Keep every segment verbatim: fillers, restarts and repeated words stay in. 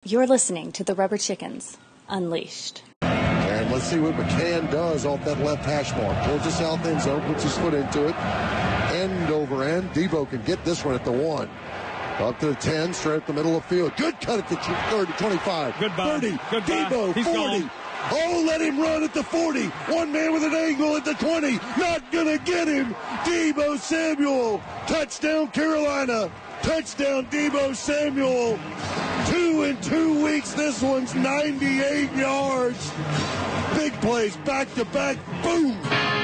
You're listening to the Rubber Chickens Unleashed. And let's see what McCann does off that left hash mark. Towards the south end zone, puts his foot into it. End over end. Debo can get this one at the one. Up to the ten, straight up the middle of the field. Good cut at the thirty, twenty-five. Goodbye. thirty. Goodbye. Debo, He's forty. gone. Oh, let him run at the forty. One man with an angle at the twenty. Not going to get him. Debo Samuel. Touchdown, Carolina. Touchdown, Debo Samuel. Two in two weeks. This one's ninety-eight yards. Big plays, back to back. Boom.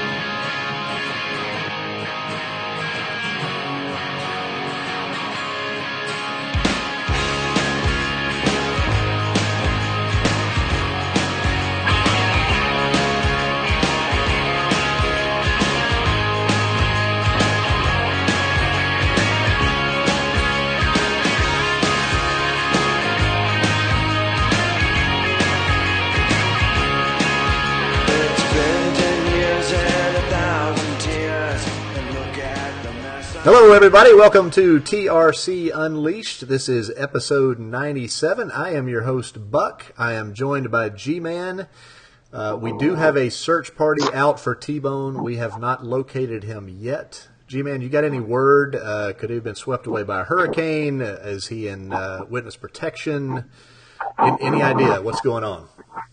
Hello, everybody. Welcome to T R C Unleashed. This is episode ninety-seven. I am your host, Buck. I am joined by G-Man. Uh, we do have a search party out for T-Bone. We have not located him yet. G-Man, you got any word? Uh, could he have been swept away by a hurricane? Uh, is he in uh, witness protection? In, any idea what's going on?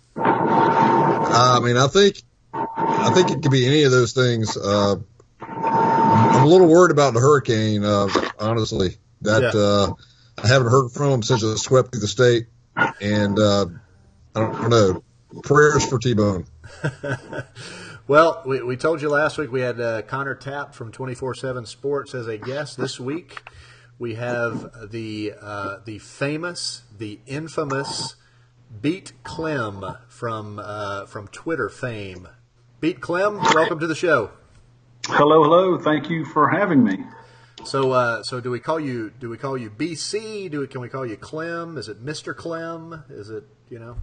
Uh, I mean, I think I think it could be any of those things. Uh, I'm a little worried about the hurricane, uh, honestly. That Yeah. uh, I haven't heard from him since it swept through the state, and uh, I don't know. Prayers for T-Bone. Well, we, we told you last week we had uh, Connor Tapp from twenty-four seven Sports as a guest. This week we have the uh, the famous, the infamous Beat Clem from uh, from Twitter fame. Beat Clem, welcome to the show. Hello, hello. Thank you for having me. So, uh, so do we call you? Do we call you B C? Do we, can we call you Clem? Is it Mister Clem? Is it you know?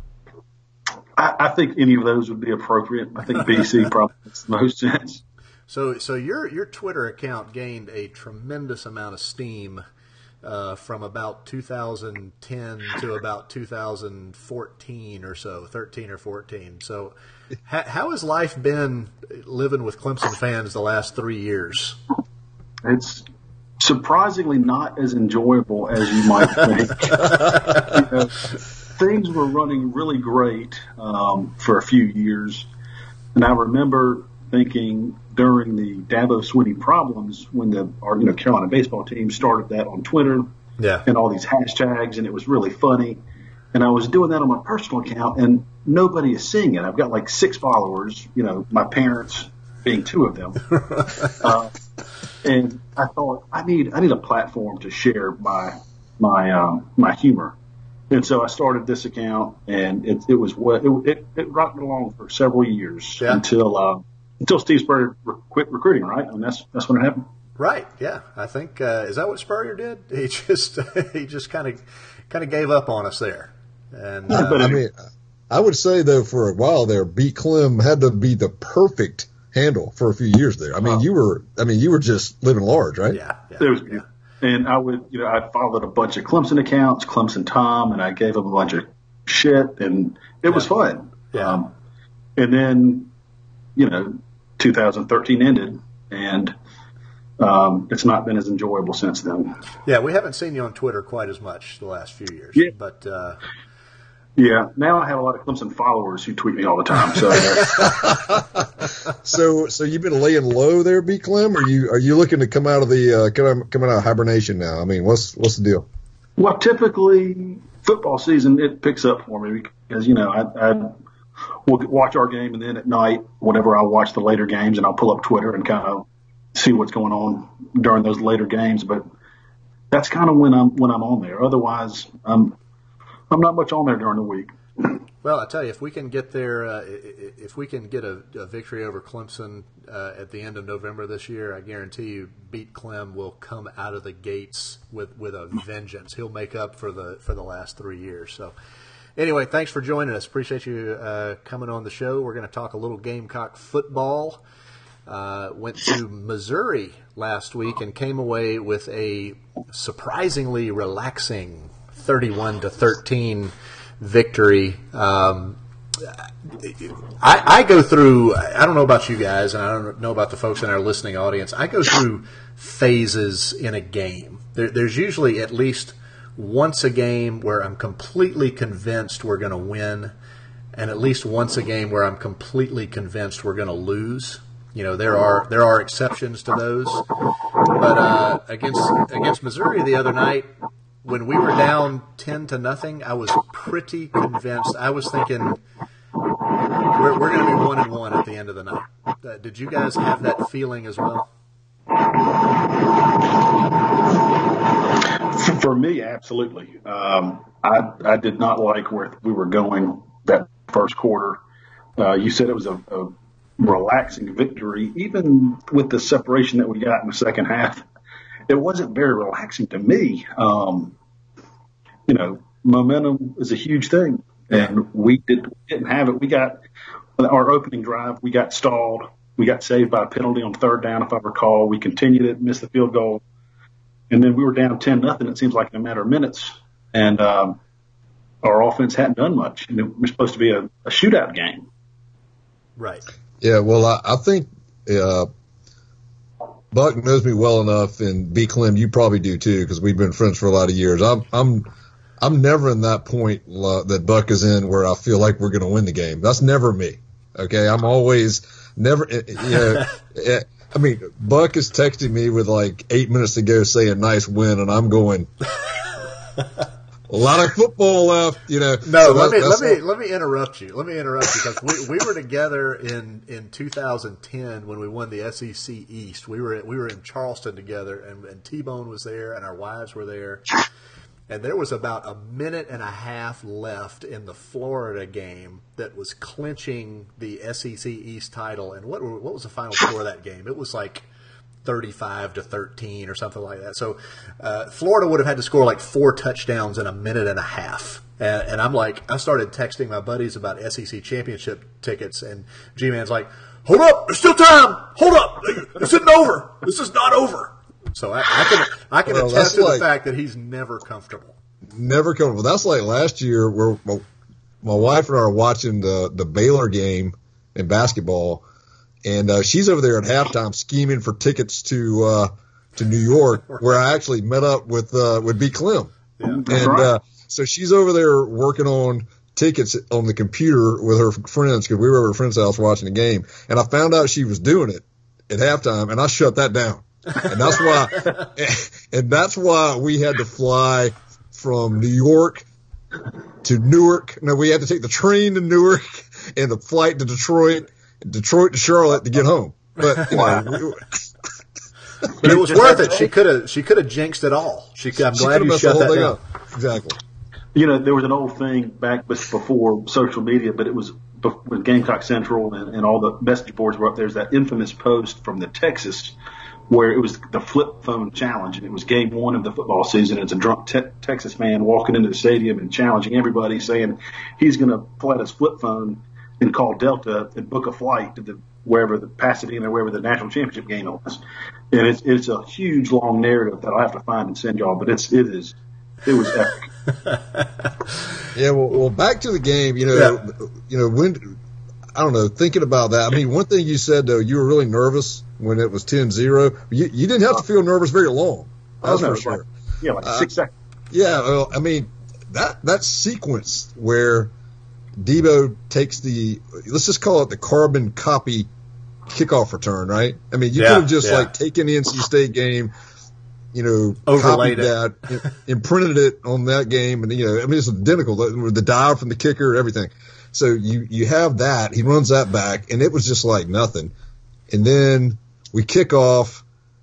I, I think any of those would be appropriate. I think B C probably makes the most sense. So, so your your Twitter account gained a tremendous amount of steam uh, from about two thousand ten to about two thousand fourteen or so, thirteen or fourteen. So, ha- how has life been living with Clemson fans the last three years? It's surprisingly not as enjoyable as you might think. You know, things were running really great um, for a few years, and I remember thinking during the Dabo Swinney problems when the our, you know Carolina baseball team started that on Twitter, Yeah. and all these hashtags, and it was really funny. And I was doing that on my personal account, and nobody is seeing it. I've got like six followers, you know, my parents being two of them. uh, and I thought I need I need a platform to share my my um, my humor. And so I started this account, and it, it was what it, it, it rocked along for several years Yeah. until uh, until Steve Spurrier re- quit recruiting. Right, and that's that's when it happened. Right. Yeah. I think uh, is that what Spurrier did? He just he just kind of kind of gave up on us there. And uh, I mean, I would say though, for a while there, Beat Clem had to be the perfect handle for a few years there. I mean, Oh. you were, I mean, you were just living large, right? yeah. yeah, It was, yeah. and I would, you know, I followed a bunch of Clemson accounts, Clemson Tom, and I gave him a bunch of shit, and it was fun. Yeah. Um, and then, you know, two thousand thirteen ended, and um, it's not been as enjoyable since then. Yeah, we haven't seen you on Twitter quite as much the last few years. Yeah. But uh, Yeah, now I have a lot of Clemson followers who tweet me all the time. So uh, So, so you've been laying low there, Beat Clem? Or are you, are you looking to come out of the, uh, come out, coming out of hibernation now? I mean, what's, what's the deal? well, typically football season it picks up for me because you know I, I will watch our game, and then at night, whatever, I'll watch the later games, and I'll pull up Twitter and kind of see what's going on during those later games. But that's kind of when I'm when I'm on there. Otherwise, I'm I'm not much on there during the week. well, I tell you, if we can get there, uh, if we can get a, a victory over Clemson uh, at the end of November this year, I guarantee you, Beat Clem will come out of the gates with, with a vengeance. He'll make up for the for the last three years. So, anyway, thanks for joining us. Appreciate you uh, coming on the show. We're going to talk a little Gamecock football. Uh, went to Missouri last week and came away with a surprisingly relaxing thirty-one to thirteen victory. Um, I, I go through, I don't know about you guys, and I don't know about the folks in our listening audience, I go through phases in a game. There, there's usually at least once a game where I'm completely convinced we're going to win, and at least once a game where I'm completely convinced we're going to lose. You know, there are there are exceptions to those. But uh, against against Missouri the other night, when we were down ten to nothing, I was pretty convinced. I was thinking we're we're going to be one and one at the end of the night. Uh, did you guys have that feeling as well? For me, absolutely. Um, I I did not like where we were going that first quarter. Uh, you said it was a, a relaxing victory, even with the separation that we got in the second half. It wasn't very relaxing to me. Um, you know, momentum is a huge thing, and we did, didn't have it. We got our opening drive, we got stalled. We got saved by a penalty on third down, if I recall. We continued it, missed the field goal, and then we were down ten nothing. It seems like in a matter of minutes, and um, our offense hadn't done much. And it was supposed to be a, a shootout game. Right. Yeah, well, I, I think uh, Buck knows me well enough, and B. Clem, you probably do too, because we've been friends for a lot of years. I'm I'm I'm never in that point uh, that Buck is in where I feel like we're going to win the game. That's never me. Okay, I'm always never. You know, I mean, Buck is texting me with like eight minutes to go, saying "nice win," and I'm going. A lot of football left, you know. No, so let me let me all. let me interrupt you. Let me interrupt you because we we were together in, in two thousand ten when we won the S E C East. We were we were in Charleston together, and, and T-Bone was there, and our wives were there. And there was about a minute and a half left in the Florida game that was clinching the S E C East title. And what what was the final score of that game? It was like thirty-five to thirteen or something like that. So uh, Florida would have had to score like four touchdowns in a minute and a half. And, and I'm like, I started texting my buddies about S E C championship tickets, and G-Man's like, hold up, there's still time. Hold up, this isn't over. This is not over. So I, I can I can well, attest to like, the fact that he's never comfortable. Never comfortable. That's like last year where my, my wife and I are watching the the Baylor game in basketball. And uh, she's over there at halftime scheming for tickets to uh, to New York, where I actually met up with uh, with B. Clem. Yeah, and right. uh, so she's over there working on tickets on the computer with her friends because we were at her friend's house watching the game. And I found out she was doing it at halftime, and I shut that down. And that's why, and that's why we had to fly from New York to Newark. No, we had to take the train to Newark and the flight to Detroit. Detroit to Charlotte to get home, but you know, but it was worth it. She could have, she could have jinxed it all. She, I'm she glad you shut that down. Up. Exactly. You know, there was an old thing back before social media, but it was with Gamecock Central and, and all the message boards were up. There's that infamous post from the Texas where it was the flip phone challenge, and it was game one of the football season. It's a drunk te- Texas man walking into the stadium and challenging everybody, saying he's going to pull out his flip phone and call Delta and book a flight to the wherever the Pasadena or wherever the national championship game was. And it's it's a huge long narrative that I'll have to find and send y'all, but it's it is it was epic. Yeah, well, well, back to the game. You know, yeah. you know when I don't know, thinking about that. I mean, one thing you said though, you were really nervous when it was ten zero. You you didn't have to feel nervous very long. That's oh, no, for sure. Like, yeah, like uh, six seconds. Yeah, well, I mean that that sequence where Debo takes the, let's just call it the carbon copy kickoff return, right? I mean, you yeah, could have just yeah. like taken the N C State game, you know, overlaid copied it. that, imprinted it on that game, and you know, I mean, it's identical. The, the dive from the kicker, everything. So you you have that. He runs that back, and it was just like nothing. And then we kick off,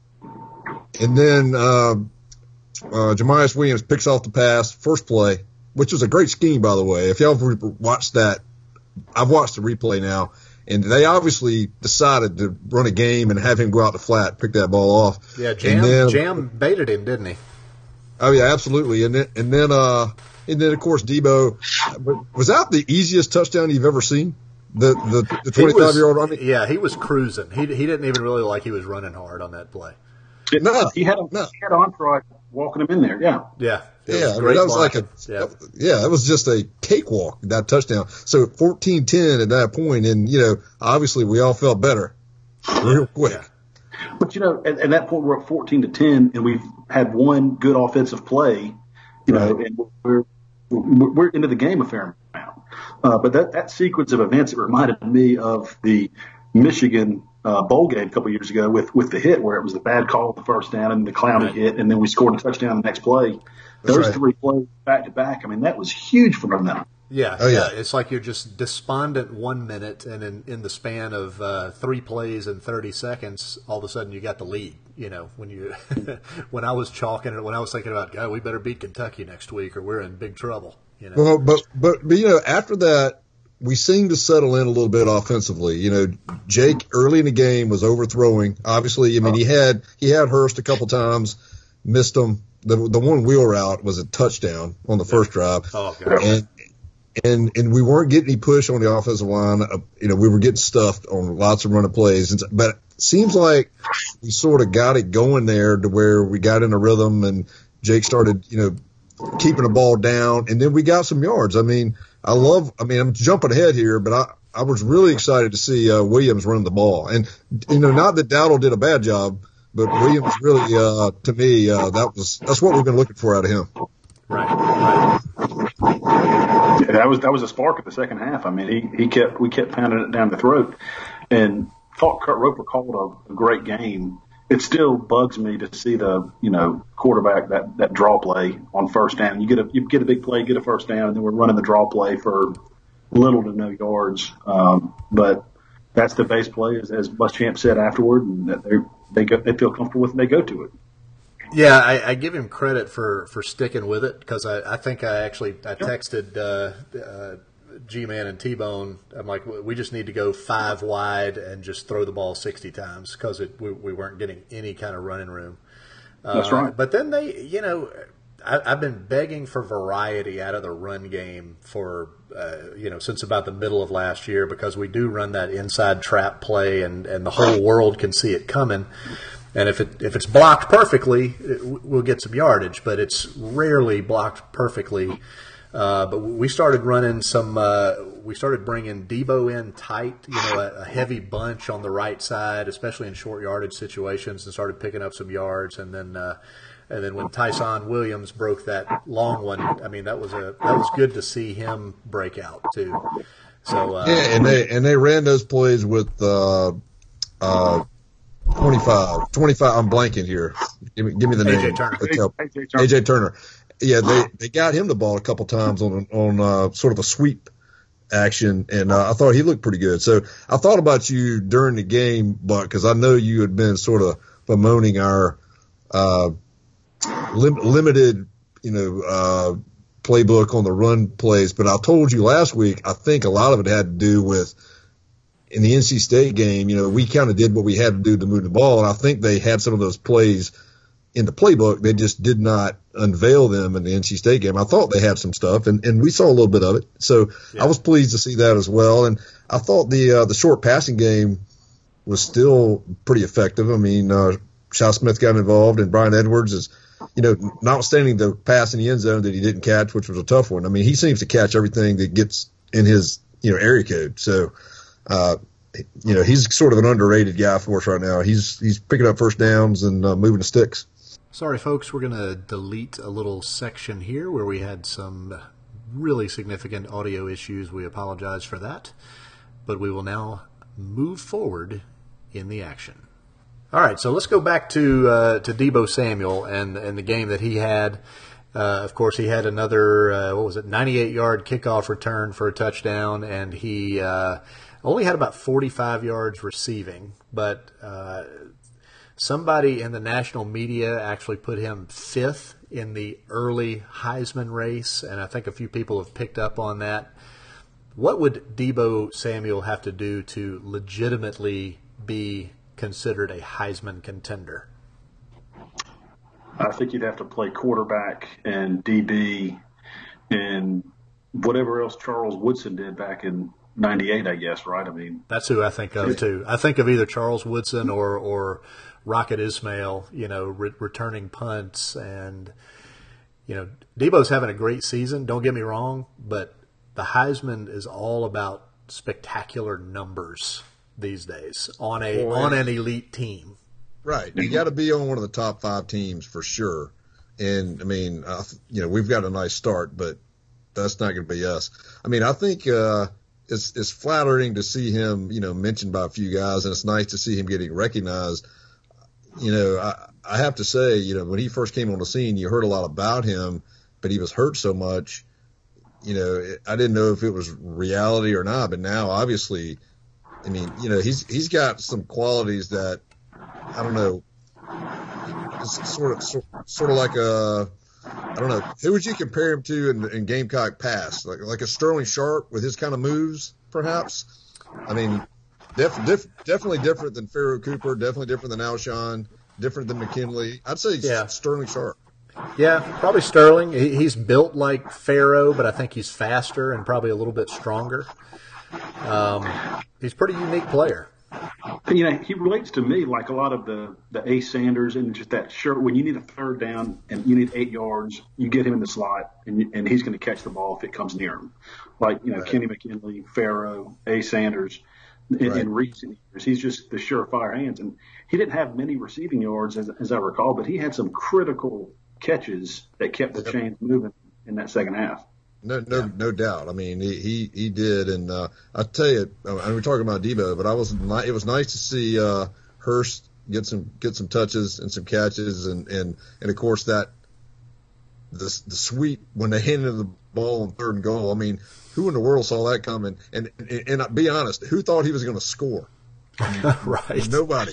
and then uh, uh, Jamarius Williams picks off the pass, first play. Which was a great scheme, by the way. If y'all have watched that, I've watched the replay now, and they obviously decided to run a game and have him go out the flat, pick that ball off. Yeah, Jam, then, Jam baited him, didn't he? Oh yeah, absolutely. And then, and then, uh, and then of course Debo. Was that the easiest touchdown you've ever seen? The the, the twenty-five year old. I mean, yeah, he was cruising. He he didn't even really like he was running hard on that play. No, he had a, no. he had Entourage walking him in there. Yeah, yeah. Yeah, I mean, that was like a yeah. yeah, it was just a cakewalk, that touchdown. So fourteen ten at that point, and you know, obviously we all felt better real quick. Yeah. But you know, at, at that point we're up fourteen to ten, and we've had one good offensive play. You know, right. and we're we're into the game a fair amount. Uh, but that that sequence of events, it reminded me of the Michigan uh, bowl game a couple years ago with with the hit where it was the bad call at the first down and the Clowney right. hit, and then we scored a touchdown the next play. Those right. three plays back to back, I mean, that was huge for momentum. Yeah, oh, yeah, yeah. It's like you're just despondent one minute, and in, in the span of uh, three plays and thirty seconds, all of a sudden you got the lead. You know, when you when I was chalking it, when I was thinking about, God, we better beat Kentucky next week, or we're in big trouble. You know, well, but but but you know, after that, we seemed to settle in a little bit offensively. You know, Jake early in the game was overthrowing. Obviously, I mean, he had he had Hurst a couple times, missed him. The the one wheel route was a touchdown on the first drive. Oh, God. And, and and we weren't getting any push on the offensive line. Uh, you know, we were getting stuffed on lots of running plays. And, but it seems like we sort of got it going there to where we got in a rhythm, and Jake started, you know, keeping the ball down, and then we got some yards. I mean, I love. I mean, I'm jumping ahead here, but I I was really excited to see uh, Williams run the ball, and you know, not that Dowdle did a bad job. But Williams really, uh, to me, uh, that was that's what we've been looking for out of him. Right, right. Yeah, that was that was a spark of the second half. I mean, he he kept we kept pounding it down the throat, and thought Kurt Roper called a, a great game. It still bugs me to see the you know quarterback that, that draw play on first down. You get a you get a big play, get a first down, and then we're running the draw play for little to no yards. Um, but that's the base play, as, as Muschamp said afterward, and that they they go, they feel comfortable with, and they go to it. Yeah, I, I give him credit for, for sticking with it, because I, I think I actually I texted uh, uh, G-Man and T-Bone. I'm like, we just need to go five wide and just throw the ball sixty times, because we, we weren't getting any kind of running room. Uh, That's right. But then they, you know, I, I've been begging for variety out of the run game for, uh, you know, since about the middle of last year, because we do run that inside trap play, and, and the whole world can see it coming. And if it if it's blocked perfectly, it, we'll get some yardage, but it's rarely blocked perfectly. Uh, but we started running some. Uh, we started bringing Debo in tight, you know, a, a heavy bunch on the right side, especially in short yardage situations, and started picking up some yards. And then, uh, and then when Tyson Williams broke that long one, I mean, that was a that was good to see him break out too. So uh, yeah, and they and they ran those plays with. Uh, uh, twenty-five, twenty-five. I'm blanking here. Give me, give me the name. A J Turner. A J Turner. A J Turner. Yeah, they, they got him the ball a couple times on on uh, sort of a sweep action, and uh, I thought he looked pretty good. So I thought about you during the game, Buck, because I know you had been sort of bemoaning our uh, lim- limited, you know, uh, playbook on the run plays. But I told you last week, I think a lot of it had to do with in the N C State game, you know, we kind of did what we had to do to move the ball, and I think they had some of those plays in the playbook. They just did not unveil them in the N C State game. I thought they had some stuff, and, and we saw a little bit of it. So yeah. I was pleased to see that as well. And I thought the uh, the short passing game was still pretty effective. I mean, uh, Shaw Smith got involved, and Brian Edwards is, you know, notwithstanding the pass in the end zone that he didn't catch, which was a tough one. I mean, he seems to catch everything that gets in his, you know, area code. So, uh, you know, he's sort of an underrated guy for us right now. He's he's picking up first downs and uh, moving the sticks. Sorry, folks, we're going to delete a little section here where we had some really significant audio issues. We apologize for that, but we will now move forward in the action. All right, so let's go back to uh, to Debo Samuel and, and the game that he had. Uh, of course, he had another, uh, what was it, ninety-eight yard kickoff return for a touchdown, and he uh, only had about forty-five yards receiving, but uh, somebody in the national media actually put him fifth in the early Heisman race, and I think a few people have picked up on that. What would Debo Samuel have to do to legitimately be considered a Heisman contender? I think you'd have to play quarterback and D B and whatever else Charles Woodson did back in ninety-eight, I guess, right? I mean, that's who I think of too. I think of either Charles Woodson or or Rocket Ismail, you know, re- returning punts, and you know, Debo's having a great season. Don't get me wrong, but the Heisman is all about spectacular numbers these days on a Boy. on an elite team. Right. You got to be on one of the top five teams for sure. And, I mean, uh, you know, we've got a nice start, but that's not going to be us. I mean, I think uh, it's it's flattering to see him, you know, mentioned by a few guys, and it's nice to see him getting recognized. You know, I, I have to say, you know, when he first came on the scene, you heard a lot about him, but he was hurt so much. You know, I didn't know if it was reality or not, but now obviously, I mean, you know, he's he's got some qualities that, I don't know, it's sort of sort, sort of like a, I don't know, who would you compare him to in, in Gamecock past? Like like a Sterling Sharp with his kind of moves, perhaps? I mean, def, def, definitely different than Pharaoh Cooper, definitely different than Alshon, different than McKinley. I'd say Yeah. Sterling Sharp. Yeah, probably Sterling. He, he's built like Pharaoh, but I think he's faster and probably a little bit stronger. Um, he's a pretty unique player. You know, he relates to me like a lot of the, the Ace Sanders and just that shirt. When you need a third down and you need eight yards, you get him in the slot, and, and he's going to catch the ball if it comes near him. Like, you know, right. Kenny McKinley, Pharaoh, Ace Sanders. In, right. in recent years, he's just the surefire hands. And he didn't have many receiving yards, as, as I recall, but he had some critical catches that kept the yep. chains moving in that second half. No, no, yeah. no doubt. I mean, he, he, he did. And, uh, I tell you, I mean, we're talking about Debo, but I was, it was nice to see, uh, Hurst get some, get some touches and some catches. And, and, and of course that, the, the sweep when they handed the ball on third and goal. I mean, who in the world saw that coming? And, and, and be honest, who thought he was going to score? Right. Nobody.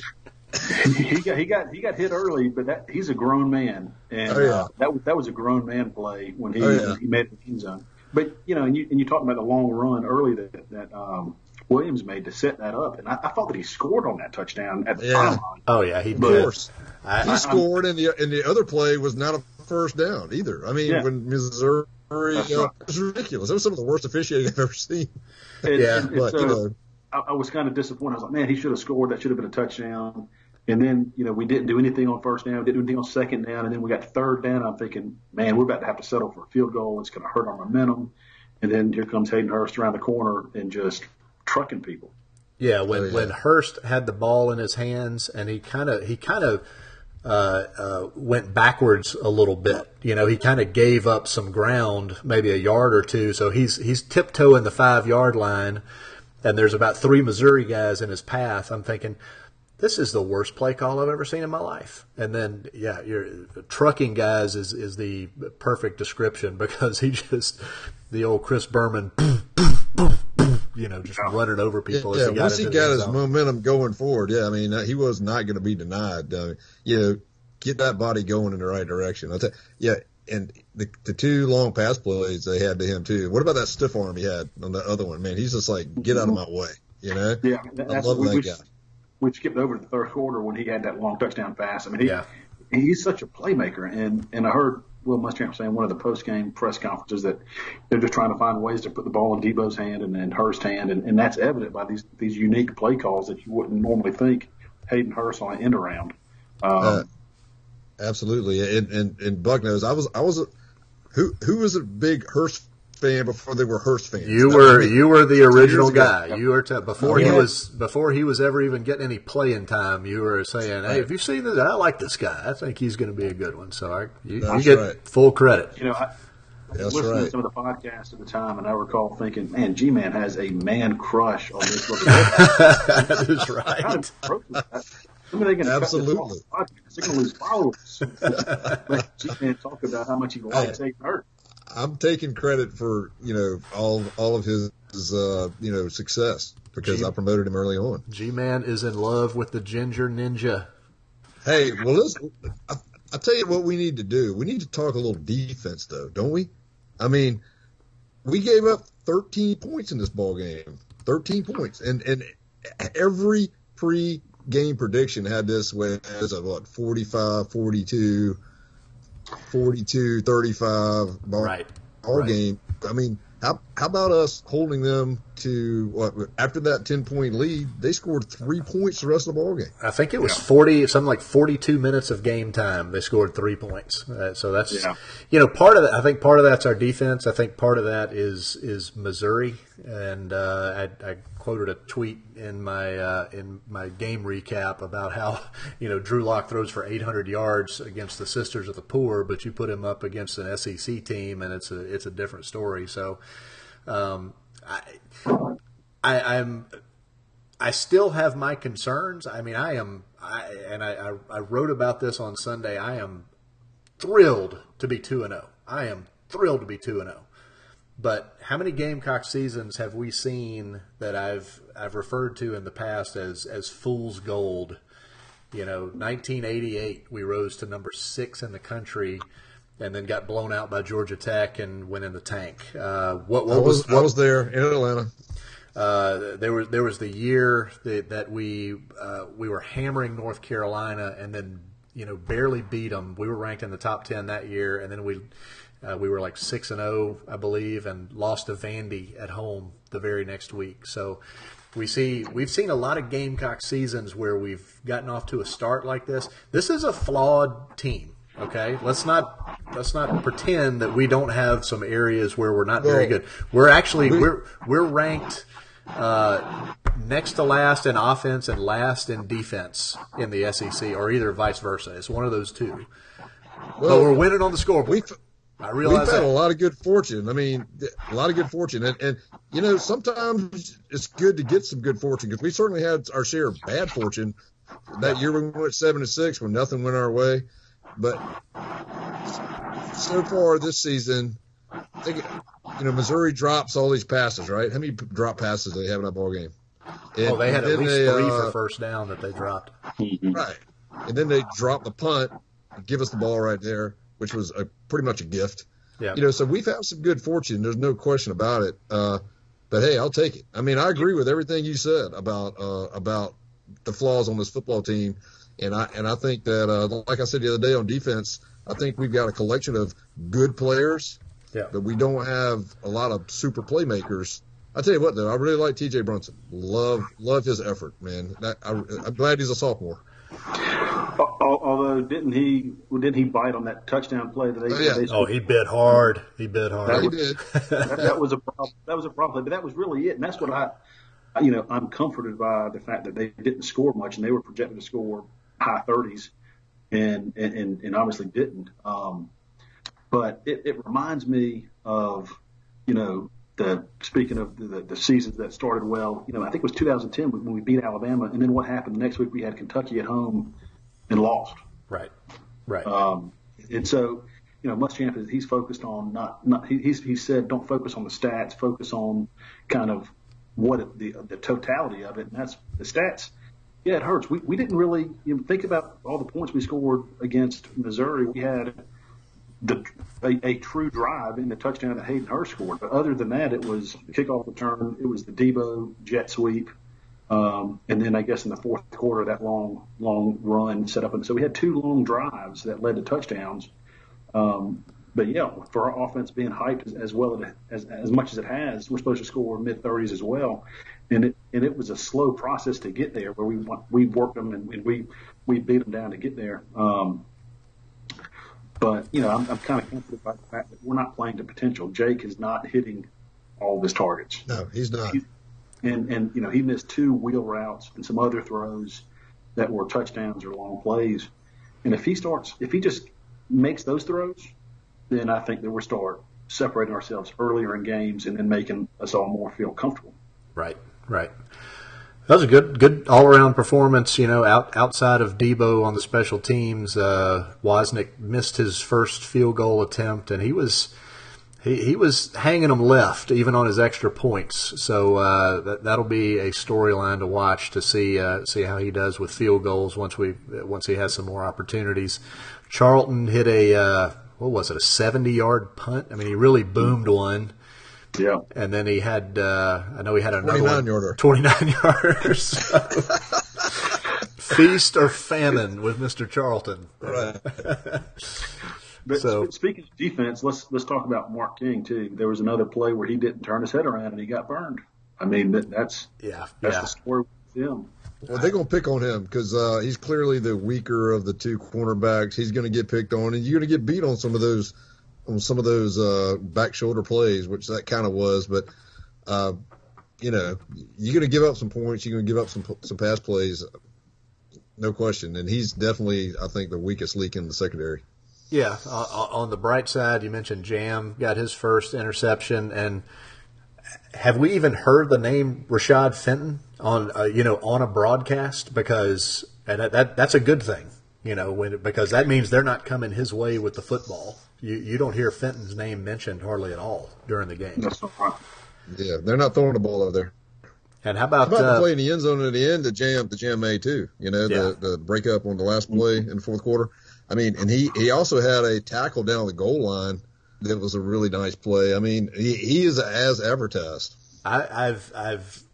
he got he got he got hit early, but that he's a grown man, and oh, yeah. uh, that was that was a grown man play when he, oh, yeah. he made the end zone. But you know, and you and you talked about the long run early that that um, Williams made to set that up, and I, I thought that he scored on that touchdown at the yeah. time. Oh yeah, he of did. course. I, he I, scored, and the and the other play was not a first down either. I mean, yeah. when Missouri, uh, right. it was ridiculous. It was some of the worst officiating I've ever seen. It, yeah, it, but uh, you know. I, I was kind of disappointed. I was like, man, he should have scored. That should have been a touchdown. And then, you know, we didn't do anything on first down, didn't do anything on second down, and then we got third down. I'm thinking, man, we're about to have to settle for a field goal. It's going to hurt our momentum. And then here comes Hayden Hurst around the corner and just trucking people. Yeah, when oh, yeah. when Hurst had the ball in his hands, and he kind of he kind of uh, uh, went backwards a little bit. You know, he kind of gave up some ground, maybe a yard or two. So he's he's tiptoeing the five yard line, and there's about three Missouri guys in his path. I'm thinking, this is the worst play call I've ever seen in my life. And then, yeah, you're trucking guys is, is the perfect description, because he just, the old Chris Berman, you know, just running over people. Yeah, as he got once he into got the his zone. momentum going forward, yeah, I mean, he was not going to be denied. Uh, you know, get that body going in the right direction. I'll tell, yeah, and the, the two long pass plays they had to him, too. What about that stiff arm he had on the other one? Man, he's just like, get out of my way, you know? Yeah, that's I love we, that we, guy. we skipped over to the third quarter when he had that long touchdown pass. I mean, he, Yeah. he's such a playmaker. And, and I heard Will Muschamp saying one of the post-game press conferences that they're just trying to find ways to put the ball in Debo's hand and then Hurst's hand. And, and that's evident by these, these unique play calls that you wouldn't normally think Hayden Hurst on an end around. Um, Uh, absolutely. And, and, and Buck knows I was, I was, a, who, who was a big Hurst fan before they were Hurst fans? You That were was me. you were the original ago. guy. You were to, before Yeah. he was before he was ever even getting any playing time. You were saying, "Hey, if you see this, I like this guy. I think he's going to be a good one." So I, you, you That's get right. full credit. You know, I That's listened right. to some of the podcasts at the time, and I recall thinking, man, G-Man has a man crush on this little That is right. I mean, they can Absolutely. cut this off the podcast. They're going to lose followers. Let G-Man talk about how much he likes Hayden Hurst. I'm taking credit for, you know, all all of his, uh, you know, success because G- I promoted him early on. G-Man is in love with the Ginger Ninja. Hey, well, let's, I, I tell you what we need to do. We need to talk a little defense, though, don't we? I mean, we gave up thirteen points in this ball game. thirteen points. And, and every pre-game prediction had this way as a, what, forty-five, forty-two, forty-two, thirty-five ball, Right. ball Right. game. I mean, how how about us holding them to what after that ten point lead, they scored three points the rest of the ball game. I think it was yeah. forty, something like forty-two minutes of game time. They scored three points. Uh, so that's yeah. you know part of that. I think part of that's our defense. I think part of that is is Missouri. And uh, I, I quoted a tweet in my uh, in my game recap about how you know Drew Lock throws for eight hundred yards against the Sisters of the Poor, but you put him up against an S E C team, and it's a it's a different story. So um, I, I I'm I still have my concerns. I mean, I am I and I, I wrote about this on Sunday. I am thrilled to be two and zero. I am thrilled to be two and zero. But how many Gamecock seasons have we seen that I've I've referred to in the past as as fool's gold? You know, nineteen eighty-eight we rose to number six in the country, and then got blown out by Georgia Tech and went in the tank. Uh, what, what I was, was what, I was there in Atlanta. Uh, there was there was the year that, that we uh, we were hammering North Carolina and then you know barely beat them. We were ranked in the top ten that year, and then we. Uh, we were like six and zero, I believe, and lost to Vandy at home the very next week. So we see we've seen a lot of Gamecock seasons where we've gotten off to a start like this. This is a flawed team. Okay, let's not let's not pretend that we don't have some areas where we're not very good. We're actually we're we're ranked uh, next to last in offense and last in defense in the S E C, or either vice versa. It's one of those two. Well, but we're winning on the scoreboard. I realize We've had that. a lot of good fortune. I mean, a lot of good fortune. And, and you know, sometimes it's good to get some good fortune because we certainly had our share of bad fortune. That year we went seven to six when nothing went our way. But so far this season, I think, you know, Missouri drops all these passes, right? How many drop passes do they have in that ball game? And, oh, they had at least they, three uh, for first down that they dropped. Right. And then they drop the punt, give us the ball right there, which was a, pretty much a gift. Yeah. You know, so we've had some good fortune. There's no question about it. Uh, but, hey, I'll take it. I mean, I agree with everything you said about uh, about the flaws on this football team. And I and I think that, uh, like I said the other day on defense, I think we've got a collection of good players, yeah. but we don't have a lot of super playmakers. I tell you what, though, I really like T J Brunson. Love love his effort, man. That, I, I'm glad he's a sophomore. Although didn't he didn't he bite on that touchdown play that they? Oh, yeah. they oh he bit hard. He bit hard. That was, he did. that, that was a that was a problem, but that was really it, and that's what I, you know, I'm comforted by the fact that they didn't score much, and they were projected to score high thirties, and and and obviously didn't. Um, but it, it reminds me of, you know, the speaking of the, the seasons that started well. You know, I think it was two thousand ten when we beat Alabama, and then what happened the next week? We had Kentucky at home and lost. Right, right. Um, and so, you know, Muschamp is he's focused on not not he he's, he said don't focus on the stats, focus on kind of what it, the the totality of it, and that's the stats. Yeah, it hurts. We we didn't really you know, think about all the points we scored against Missouri. We had the a, a true drive in the touchdown that Hayden Hurst scored, but other than that, it was the kickoff return, it was the Debo jet sweep. Um, and then I guess in the fourth quarter, that long, long run set up. And so we had two long drives that led to touchdowns. Um, but, yeah, for our offense being hyped as, as well as, as much as it has, we're supposed to score mid-thirties as well. And it and it was a slow process to get there where we we worked them and, and we, we beat them down to get there. Um, but, you know, I'm, I'm kind of comforted by the fact that we're not playing to potential. Jake is not hitting all of his targets. No, he's not. He's, And, and, you know, he missed two wheel routes and some other throws that were touchdowns or long plays. And if he starts, if he just makes those throws, then I think that we'll start separating ourselves earlier in games and then making us all more feel comfortable. Right, right. That was a good, good all-around performance. You know, out, outside of Debo on the special teams, uh, Wozniak missed his first field goal attempt, and he was he, he was hanging them left even on his extra points. So uh, that, that'll be a storyline to watch to see uh, see how he does with field goals once we once he has some more opportunities. Charlton hit a uh, what was it a seventy-yard punt? I mean, he really boomed one. Yeah. And then he had, uh, I know he had another twenty-nine one. Yarder. twenty-nine yarders. Feast or famine with Mister Charlton. Right. But so, speaking of defense, let's let's talk about Mark King too. There was another play where he didn't turn his head around and he got burned. I mean, that, that's Yeah, that's yeah. the story with him. Well, they're going to pick on him because uh, he's clearly the weaker of the two cornerbacks. He's going to get picked on, and you're going to get beat on some of those on some of those uh, back shoulder plays, which that kind of was. But uh, you know, you're going to give up some points. You're going to give up some some pass plays, no question. And he's definitely, I think, the weakest link in the secondary. Yeah. Uh, on the bright side, you mentioned Jam got his first interception, and have we even heard the name Rashad Fenton on uh, you know on a broadcast? Because and that, that that's a good thing, you know, when because that means they're not coming his way with the football. You you don't hear Fenton's name mentioned hardly at all during the game. That's not right. Yeah, they're not throwing the ball over there. And how about, How about uh, the play in the end zone at the end, the jam, the jam made too. You know, Yeah. the the break up on the last play in the fourth quarter. I mean, and he he also had a tackle down the goal line that was a really nice play. I mean, he he is as advertised. I, I've I've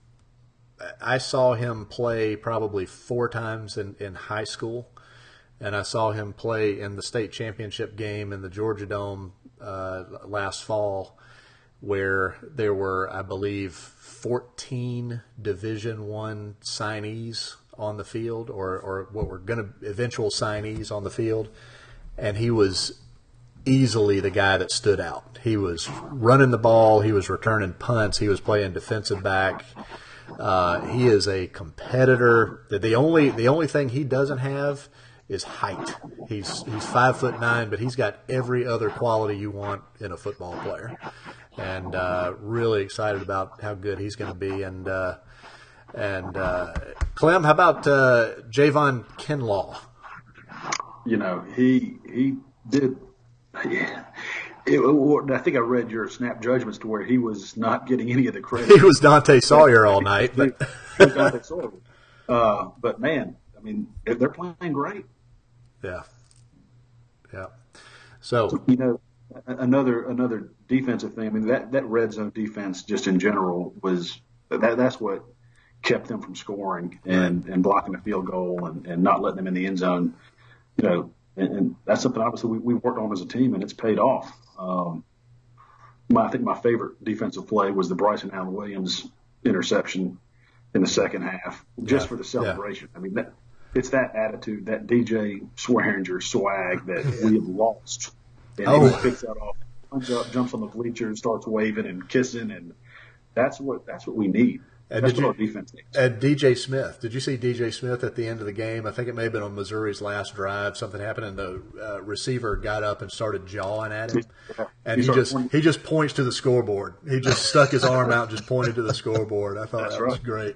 I saw him play probably four times in, in high school, and I saw him play in the state championship game in the Georgia Dome uh, last fall, where there were, I believe, fourteen Division One signees on the field, or or what were going to eventual signees on the field, and he was easily the guy that stood out. He was running the ball. He was returning punts. He was playing defensive back. Uh, he is a competitor. The, the only the only thing he doesn't have is height. He's he's five foot nine, but he's got every other quality you want in a football player. And uh, really excited about how good he's going to be. And uh, and uh, Clem, how about uh, Javon Kinlaw? You know, he he did. Yeah. It, I think I read your snap judgments to where he was not getting any of the credit. He was Dante Sawyer all night, but Dante Sawyer. Uh, but man, I mean, they're playing great. yeah, yeah. So You know, another another defensive thing. I mean, that, that red zone defense, just in general, was that that's what kept them from scoring and, and blocking the field goal and, and not letting them in the end zone. You know, and, and that's something obviously we, we worked on as a team, and it's paid off. Um, my, I think my favorite defensive play was the Bryson Allen Williams interception in the second half, just Yeah, for the celebration. Yeah. I mean, that, it's that attitude, that D J Swearinger swag that we have lost. And Oh. he picks that off, comes up, jumps on the bleachers, starts waving and kissing, and that's what that's what we need. And That's did what you- our defense needs. And D J Smith, did you see D J Smith at the end of the game? I think it may have been on Missouri's last drive. Something happened, and the uh, receiver got up and started jawing at him. And He he started just pointing. he just points to the scoreboard. He just stuck his arm out, and just pointed to the scoreboard. I thought That's that was right. great.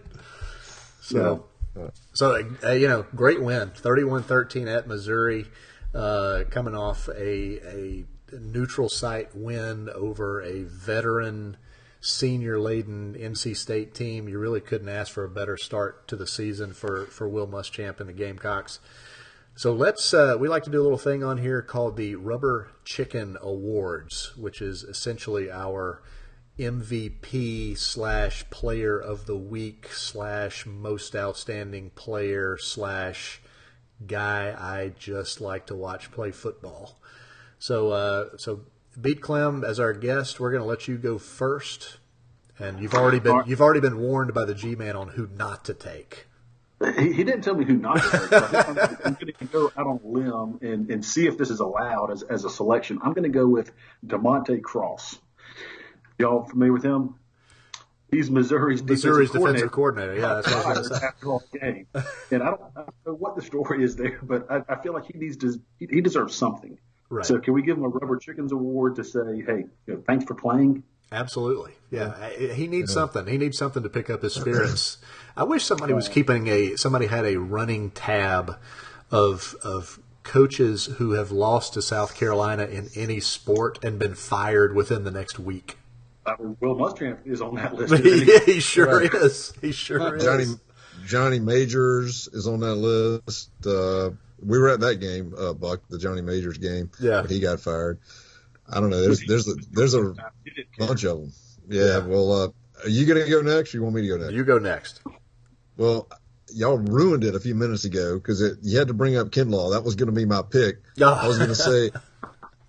So, so uh, you know, great win, thirty-one thirteen at Missouri, uh, coming off a a neutral site win over a veteran, senior-laden N C State team. You really couldn't ask for a better start to the season for, for Will Muschamp and the Gamecocks. So let's uh, we like to do a little thing on here called the Rubber Chicken Awards, which is essentially our M V P slash Player of the Week slash Most Outstanding Player slash guy I just like to watch play football. So uh, so Beat Clem as our guest. We're going to let you go first, and you've already been you've already been warned by the G-Man on who not to take. He, he didn't tell me who not to take. So I'm, I'm going to go out on a limb and, and see if this is allowed as, as a selection. I'm going to go with DeMonte Cross. Y'all familiar with him? He's Missouri's, Missouri's defensive defensive coordinator. Yeah, that's what I was going to say. After all the game. And I don't, I don't know what the story is there, but I, I feel like he needs to. He, he deserves something. Right. So can we give him a Rubber Chickens award to say, hey, you know, thanks for playing? Absolutely. Yeah. I- He needs something. He needs something to pick up his spirits. I wish somebody was keeping a, somebody had a running tab of, of coaches who have lost to South Carolina in any sport and been fired within the next week. Uh, Will Muschamp is on that list. isn't he? Yeah, he sure is. He sure is. Johnny Johnny Majors is on that list. Uh, we were at that game, uh, Buck, the Johnny Majors game. Yeah. when he got fired. I don't know. There's there's a, there's a bunch of them. Yeah. Yeah. Well, uh, are you gonna go next, or you want me to go next? You go next. Well, y'all ruined it a few minutes ago because you had to bring up Kinlaw. That was going to be my pick. Oh. I was going to say,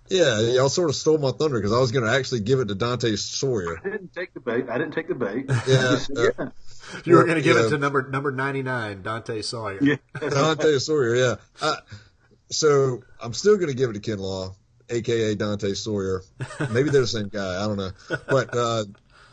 Yeah, y'all sort of stole my thunder because I was going to actually give it to Dante Sawyer. I didn't take the bait. I didn't take the bait. Yeah, Said, uh, yeah. You were going to give yeah. it to number number ninety-nine, Dante Sawyer. Yeah. Dante Sawyer, yeah. I, so I'm still going to give it to Ken Law, a k a. Dante Sawyer. Maybe they're the same guy. I don't know. But uh,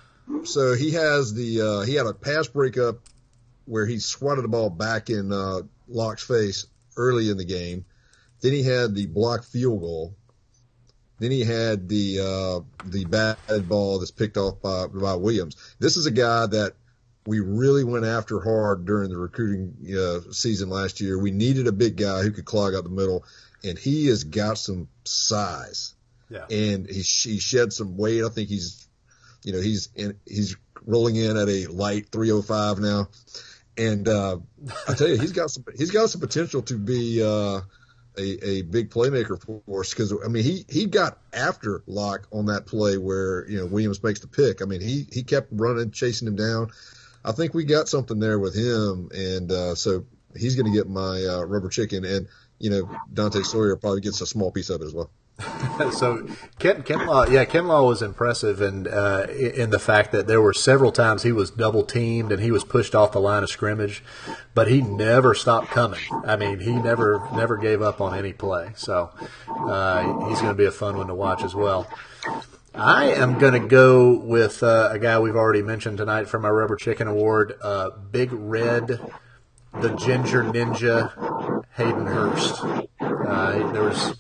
so he has the uh, he had a pass breakup where he swatted the ball back in uh, Locke's face early in the game. Then he had the blocked field goal. Then he had the uh, the bad ball that's picked off by, by Williams. This is a guy that we really went after hard during the recruiting uh, season last year. We needed a big guy who could clog out the middle, and he has got some size. Yeah. And he, he shed some weight. I think he's, you know, he's in, he's rolling in at a light three oh five now. And uh, I tell you, he's got some he's got some potential to be uh, a, a big playmaker for us because, I mean, he, he got after Locke on that play where, you know, Williams makes the pick. I mean, he, he kept running, chasing him down. I think we got something there with him, and uh, so he's going to get my uh, rubber chicken, and, you know, Dante Sawyer probably gets a small piece of it as well. So Ken, Ken Law, yeah, Ken Law was impressive in, uh, in the fact that there were several times he was double teamed and he was pushed off the line of scrimmage, but he never stopped coming. I mean, he never never gave up on any play. So uh, he's going to be a fun one to watch as well. I am going to go with uh, a guy we've already mentioned tonight for my Rubber Chicken Award, uh, Big Red, the Ginger Ninja, Hayden Hurst. Uh, there was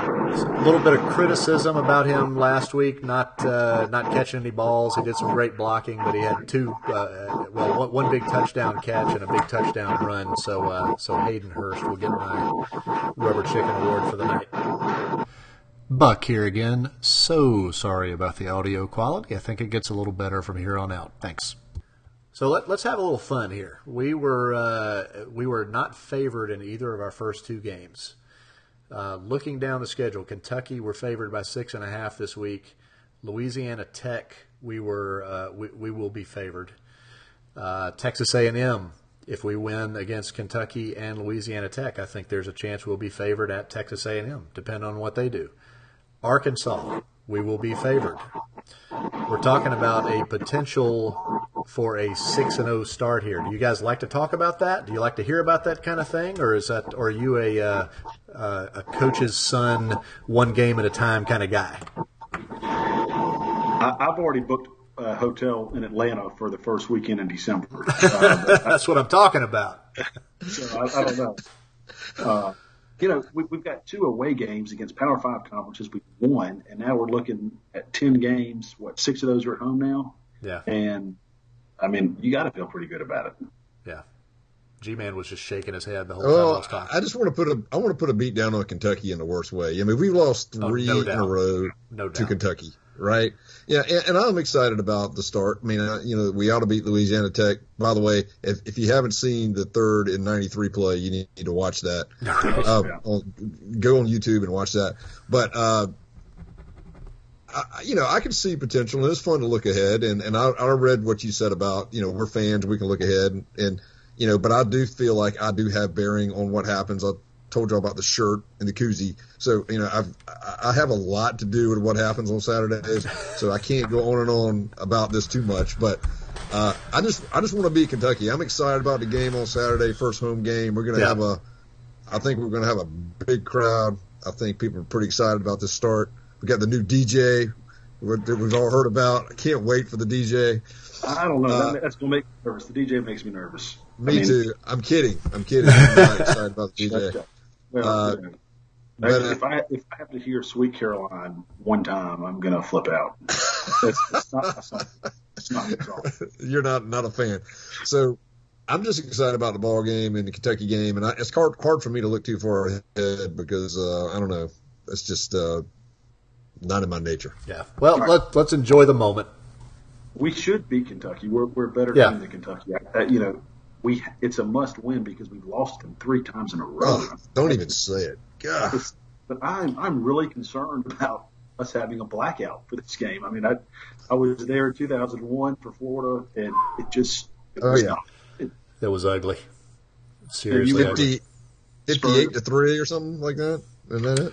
a little bit of criticism about him last week, not uh, not catching any balls. He did some great blocking, but he had two, uh, well, one, one big touchdown catch and a big touchdown run. So, uh, so Hayden Hurst will get my Rubber Chicken Award for the night. Buck here again. So sorry about the audio quality. I think it gets a little better from here on out. Thanks. So let, let's have a little fun here. We were uh, we were not favored in either of our first two games. Uh, looking down the schedule, Kentucky were favored by six and a half this week. Louisiana Tech, we were uh, we, we will be favored. Uh, Texas A and M, if we win against Kentucky and Louisiana Tech, I think there's a chance we'll be favored at Texas A and M, depending on what they do. Arkansas, we will be favored. We're talking about a potential for a six and oh start here. Do you guys like to talk about that? Do you like to hear about that kind of thing, or is that, or are you a uh, uh, a coach's son, one game at a time kind of guy? I, I've already booked a hotel in Atlanta for the first weekend in December. Uh, That's what I'm talking about. So I, I don't know. Uh, you know, we, we've got two away games against Power Five conferences. We won, and now we're looking at ten games. What, six of those are at home now? Yeah. And I mean, you got to feel pretty good about it. Yeah. G-Man was just shaking his head the whole Oh, time I was talking. I just want to put a I want to put a beat down on Kentucky in the worst way. I mean, we've lost three oh, no in doubt. a row No to doubt. Kentucky, right? Yeah, and, and I'm excited about the start. I mean, I, you know, we ought to beat Louisiana Tech. By the way, if, if you haven't seen the third and ninety-three play, you need, need to watch that. uh, on, go on YouTube and watch that. But uh, I, you know, I can see potential, and it's fun to look ahead. And, and I, I read what you said about, you know, we're fans, we can look ahead, and, and you know, but I do feel like I do have bearing on what happens. I told you about the shirt and the koozie. So, you know, I've, I have a lot to do with what happens on Saturdays. So I can't go on and on about this too much. But uh, I just I just want to beat Kentucky. I'm excited about the game on Saturday, first home game. We're going to Yeah. have a – I think we're going to have a big crowd. I think people are pretty excited about this start. We got the new D J that we've all heard about. I can't wait for the D J. I don't know. Uh, that, that's going to make me nervous. The D J makes me nervous. Me I mean, too. I'm kidding. I'm kidding. I'm not excited about the D J. Well, Uh, you know, but, uh, if I if I have to hear Sweet Caroline one time, I'm gonna flip out. It's, it's not my song. It's not my song. You're not not a fan. So I'm just excited about the ball game and the Kentucky game, and I, it's hard hard for me to look too far ahead because uh, I don't know. It's just uh, not in my nature. Yeah. Well, let, let's enjoy the moment. We should beat Kentucky. We're we're a better Yeah. team than Kentucky. Uh, you know, we it's a must win because we've lost them three times in a row. Oh, don't even say it. God. But I'm I'm really concerned about us having a blackout for this game. I mean, I I was there in two thousand one for Florida, and it just it Oh, was yeah. not- it- That was ugly. Seriously Yeah, you- ugly. fifty, fifty-eight to three or something like that. Isn't that it?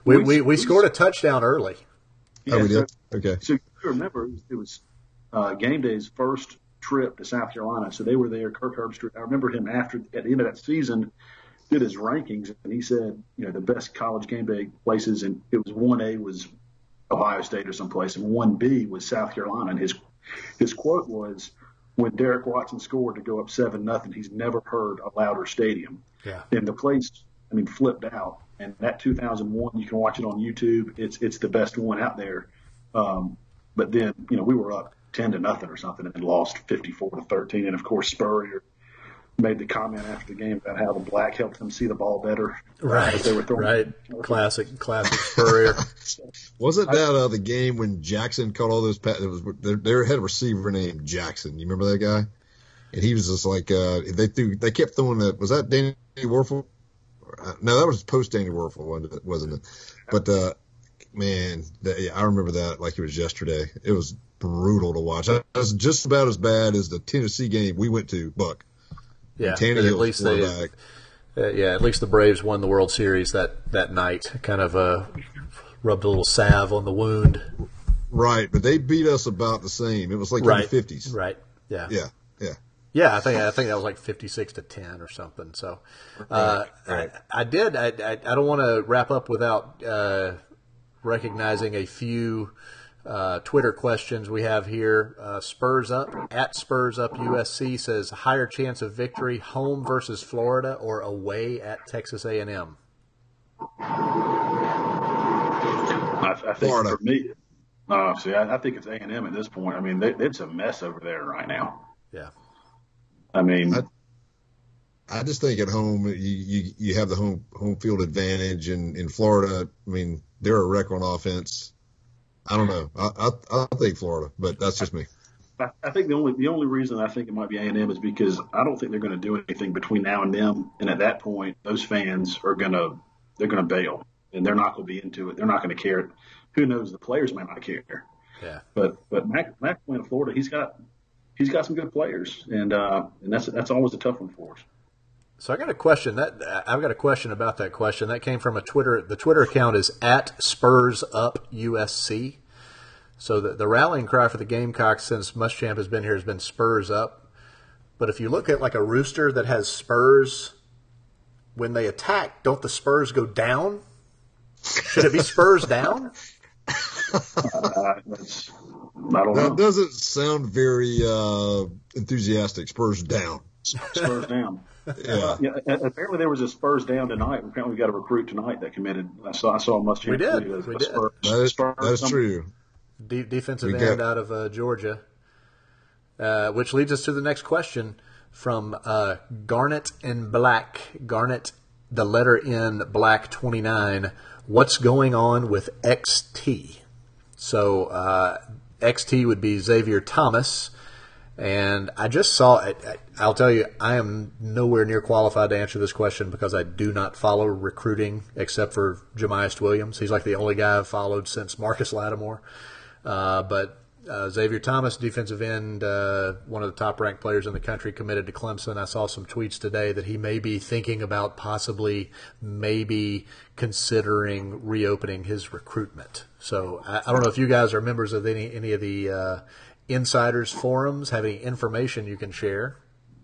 We we, we scored a touchdown early. Yeah, oh, we did? So, okay. So you remember, it was uh, Game Day's first trip to South Carolina. So they were there. Kirk Herbstreit. I remember him after at the end of that season did his rankings, and he said, you know, the best college Game Day places, and it was one A was Ohio State or someplace, and one B was South Carolina. And his his quote was, when Derek Watson scored to go up seven nothing, he's never heard a louder stadium. Yeah. And the place, I mean, flipped out. And that two thousand one, you can watch it on YouTube. It's it's the best one out there. Um, but then, you know, we were up ten to nothing or something and lost fifty-four to thirteen. And of course, Spurrier made the comment after the game about how the black helped them see the ball better. Right. Uh, they were throwing right. Classic, classic Spurrier. Wasn't that uh, the game when Jackson caught all those passes? It was they, they had a receiver named Jackson. You remember that guy? And he was just like uh, they threw. They kept throwing that. Was that Danny Werfel? No, that was post Danny Werfel, wasn't it? But uh, man, that, yeah, I remember that like it was yesterday. It was brutal to watch. It was just about as bad as the Tennessee game we went to, Buck. Yeah, at least they, uh, yeah, at least the Braves won the World Series that, that night. Kind of uh, rubbed a little salve on the wound. Right, but they beat us about the same. It was like right. in the fifties. Right. Yeah. Yeah. Yeah. Yeah, I think I think that was like fifty-six to ten or something. So, uh, right. Right. I, I did. I, I, I don't want to wrap up without uh, recognizing a few uh, Twitter questions we have here. Uh, Spurs Up at Spurs Up U S C says higher chance of victory home versus Florida or away at Texas A and M. I, I think Florida. for me, uh, see, I, I think it's A and M at this point. I mean, they, it's a mess over there right now. Yeah. I mean, I, I just think at home you, you you have the home home field advantage, and in Florida, I mean they're a wreck on offense. I don't know. I I, I think Florida, but that's just me. I, I think the only the only reason I think it might be A and M is because I don't think they're going to do anything between now and then, and at that point, those fans are gonna they're gonna bail, and they're not going to be into it. They're not going to care. Who knows? The players might not care. Yeah. But but Mac Mac playing in Florida, he's got. He's got some good players, and uh, and that's that's always a tough one for us. So I got a question. That I've got a question about that question. That came from a Twitter. The Twitter account is at Spurs Up U S C. So the, the rallying cry for the Gamecocks since Muschamp has been here has been Spurs Up. But if you look at like a rooster that has spurs, when they attack, don't the spurs go down? Should it be Spurs down? uh, that's, I don't that know. doesn't sound very uh, enthusiastic. Spurs down. Spurs down. Yeah. Uh, yeah. Apparently there was a Spurs down tonight. Apparently we got a recruit tonight that committed. I saw. I saw a Muschamp. We did. Video. We did. Spurs, That is, Spurs, that is true. De- defensive We end got- out of uh, Georgia. Uh, which leads us to the next question from uh, Garnet and Black. Garnet, the letter N, Black twenty-nine. What's going on with X T? So uh, X T would be Xavier Thomas. And I just saw it. I'll tell you, I am nowhere near qualified to answer this question because I do not follow recruiting except for Jamias Williams. He's like the only guy I've followed since Marcus Lattimore. Uh, but uh, Xavier Thomas, defensive end, uh, one of the top-ranked players in the country, committed to Clemson. I saw some tweets today that he may be thinking about possibly, maybe considering reopening his recruitment. So I, I don't know if you guys are members of any any of the uh, Insiders forums, have any information you can share?